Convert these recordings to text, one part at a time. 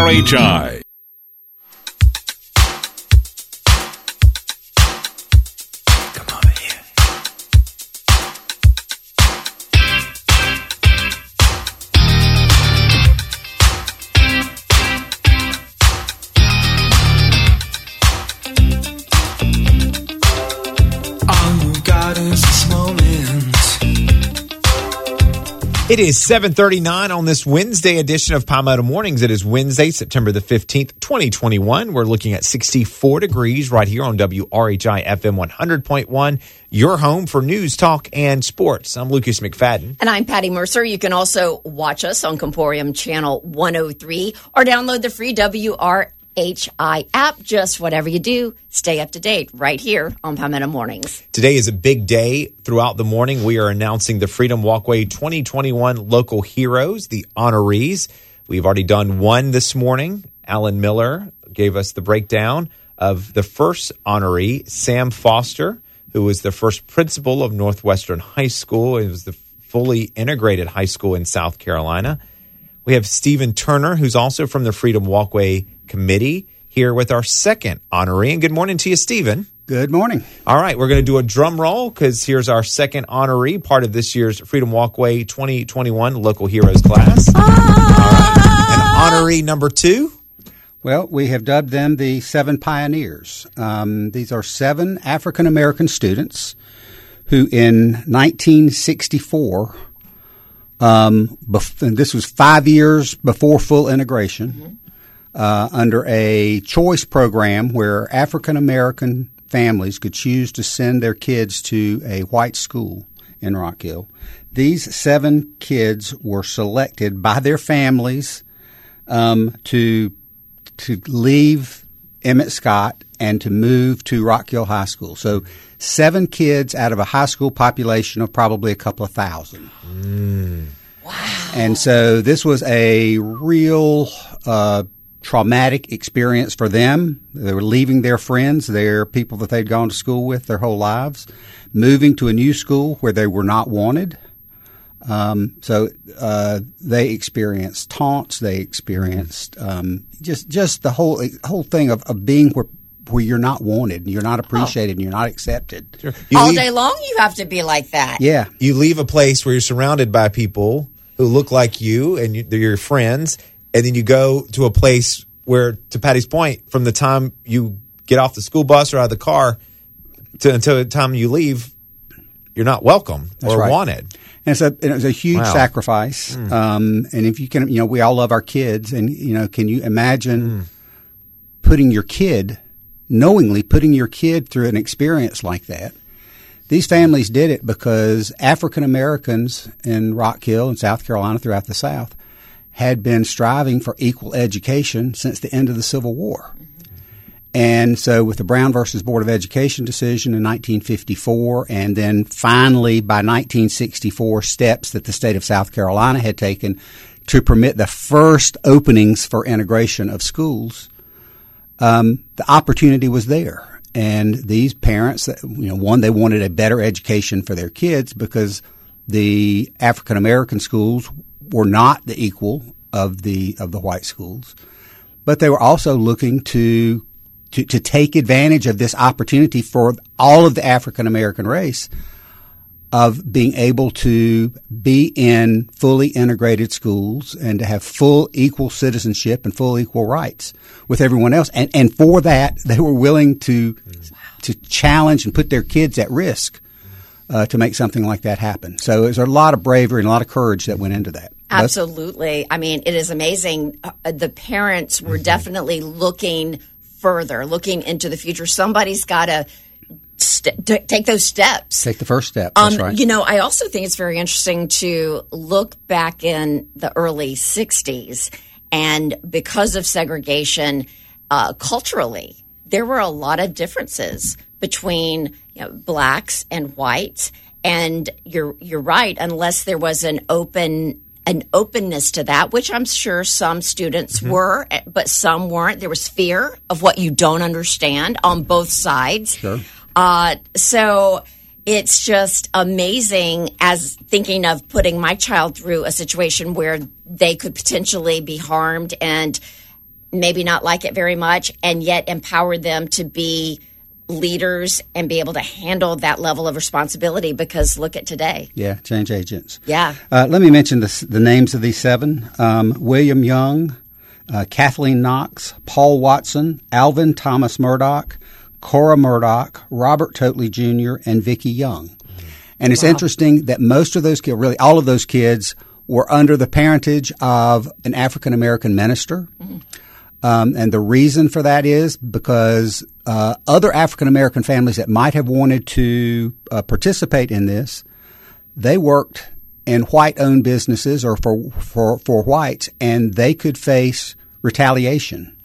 WRHI. It is 7:39 on this Wednesday edition of Palmetto Mornings. It is Wednesday, September the 15th, 2021. We're looking at 64 degrees right here on WRHI FM 100.1, your home for news, talk, and sports. I'm Lucas McFadden. And I'm Patty Mercer. You can also watch us on Comporium Channel 103 or download the free WRHI app. Just whatever you do, stay up to date right here on Palmetto Mornings. Today is a big day. Throughout the morning, we are announcing the Freedom Walkway 2021 Local Heroes, the honorees. We've already done one this morning. Alan Miller gave us the breakdown of the first honoree, Sam Foster, who was the first principal of Northwestern High School. It was the fully integrated high school in South Carolina. We have Stephen Turner, who's also from the Freedom Walkway Committee, here with our second honoree. And good morning to you, Stephen. Good morning. All right, we're going to do a drum roll because here's our second honoree, part of this year's Freedom Walkway 2021 Local Heroes class. And honoree number 2? Well, we have dubbed them the 7 Pioneers. These are 7 African-American students who in 1964, this was 5 years before full integration, under a choice program where African-American families could choose to send their kids to a white school in Rock Hill. These 7 kids were selected by their families to leave Emmett Scott and to move to Rock Hill High School. So 7 kids out of a high school population of probably a couple of thousand. Wow. And so this was a real traumatic experience for them. They were leaving their friends, their people that they'd gone to school with their whole lives, moving to a new school where they were not wanted. So they experienced taunts. They experienced just the whole thing of being where you're not wanted, you're not appreciated, and you're not accepted. Sure. All day long, you have to be like that. Yeah. You leave a place where you're surrounded by people who look like you and they're your friends, and then you go to a place where, to Patty's point, from the time you get off the school bus or out of the car until the time you leave, you're not welcome or wanted. And it was a huge sacrifice. And if you can, we all love our kids. And, can you imagine knowingly putting your kid through an experience like that? These families did it because African Americans in Rock Hill and South Carolina, throughout the South, had been striving for equal education since the end of the Civil War. And so with the Brown versus Board of Education decision in 1954, and then finally by 1964, steps that the state of South Carolina had taken to permit the first openings for integration of schools, the opportunity was there. And these parents, one, they wanted a better education for their kids because the African American schools were not the equal of the white schools, but they were also looking to take advantage of this opportunity for all of the African American race of being able to be in fully integrated schools and to have full equal citizenship and full equal rights with everyone else. And for that, they were willing to challenge and put their kids at risk to make something like that happen. So there's a lot of bravery and a lot of courage that went into that. Absolutely. I mean, it is amazing. The parents were definitely looking further, looking into the future. Somebody's got to take those steps. Take the first step. That's right. I also think it's very interesting to look back in the early 60s, and because of segregation, culturally, there were a lot of differences between blacks and whites. And you're right, unless there was an openness to that, which I'm sure some students were, but some weren't. There was fear of what you don't understand on both sides. Sure. So it's just amazing as thinking of putting my child through a situation where they could potentially be harmed and maybe not like it very much, and yet empower them to be leaders and be able to handle that level of responsibility, because look at today. Yeah, change agents. Yeah. Let me mention the names of these 7. William Young, Kathleen Knox, Paul Watson, Alvin Thomas Murdoch, Cora Murdoch, Robert Totley Jr., and Vicki Young. And it's interesting that most of those kids, really all of those kids, were under the parentage of an African-American minister. And the reason for that is because other African-American families that might have wanted to participate in this, they worked in white-owned businesses or for whites, and they could face retaliation.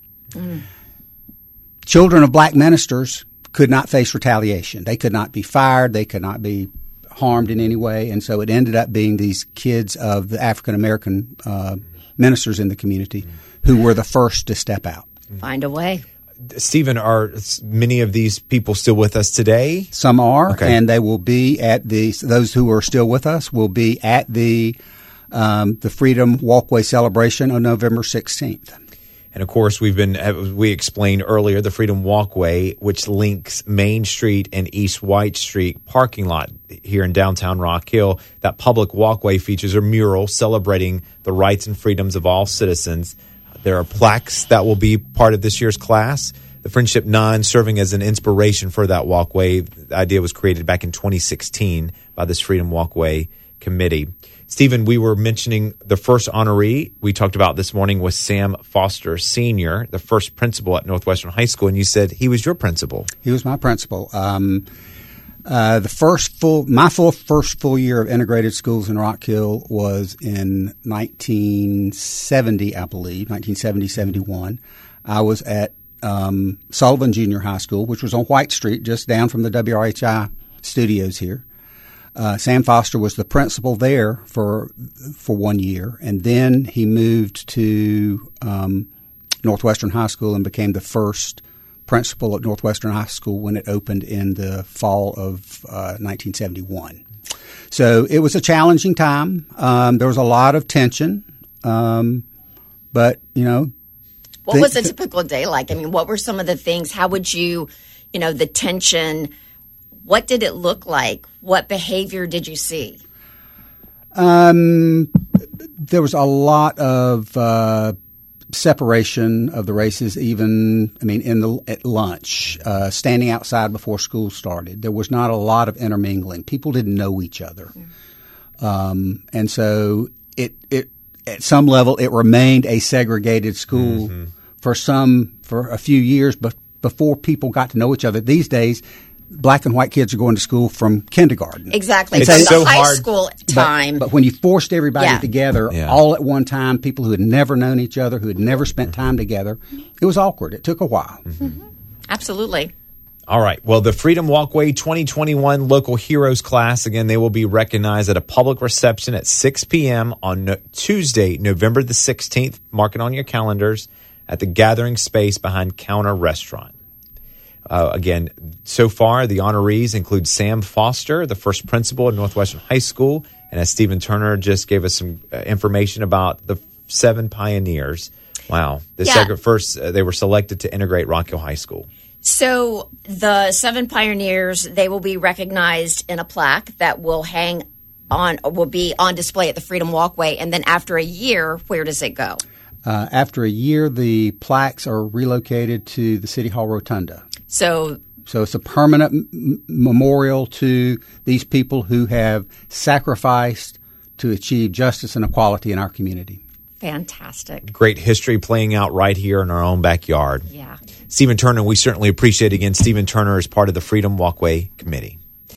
Children of black ministers could not face retaliation. They could not be fired. They could not be harmed in any way. And so it ended up being these kids of the African-American ministers in the community who were the first to step out. Find a way. Stephen, are many of these people still with us today? Some are, okay. And they will be at those who are still with us will be at the Freedom Walkway celebration on November 16th. And of course, we explained earlier the Freedom Walkway, which links Main Street and East White Street parking lot here in downtown Rock Hill. That public walkway features a mural celebrating the rights and freedoms of all citizens. There are plaques that will be part of this year's class. The Friendship 9 serving as an inspiration for that walkway. The idea was created back in 2016 by this Freedom Walkway committee. Stephen, we were mentioning the first honoree we talked about this morning was Sam Foster Sr., the first principal at Northwestern High School, and you said he was your principal. He was my principal. My first full year of integrated schools in Rock Hill was in 1970, I believe, 1970-71. I was at Sullivan Junior High School, which was on White Street, just down from the WRHI studios here. Sam Foster was the principal there for 1 year, and then he moved to Northwestern High School and became the first principal at Northwestern High School when it opened in the fall of 1971. So it was a challenging time. There was a lot of tension, but, you know. What was a typical day like? I mean, what were some of the things? How would you, the tension, what did it look like? What behavior did you see? There was a lot of separation of the races, at lunch, standing outside before school started. There was not a lot of intermingling. People didn't know each other. And so it at some level, it remained a segregated school for a few years, but before people got to know each other. These days, black and white kids are going to school from kindergarten. Exactly. It's from so the high hard. school time. But when you forced everybody together Yeah. all at one time, people who had never known each other, who had never spent time together, it was awkward. It took a while. Absolutely. All right. Well, the Freedom Walkway 2021 Local Heroes class, again, they will be recognized at a public reception at 6 p.m. on Tuesday, November the 16th. Mark it on your calendars at the Gathering Space behind Counter Restaurant. Again, so far, the honorees include Sam Foster, the first principal at Northwestern High School. And as Stephen Turner just gave us some information about the 7 pioneers. Wow. They were selected to integrate Rock Hill High School. So the 7 pioneers, they will be recognized in a plaque that will be on display at the Freedom Walkway. And then after a year, where does it go? After a year, the plaques are relocated to the City Hall Rotunda. So it's a permanent memorial to these people who have sacrificed to achieve justice and equality in our community. Fantastic. Great history playing out right here in our own backyard. Yeah. Stephen Turner, we certainly appreciate again. Stephen Turner is part of the Freedom Walkway Committee.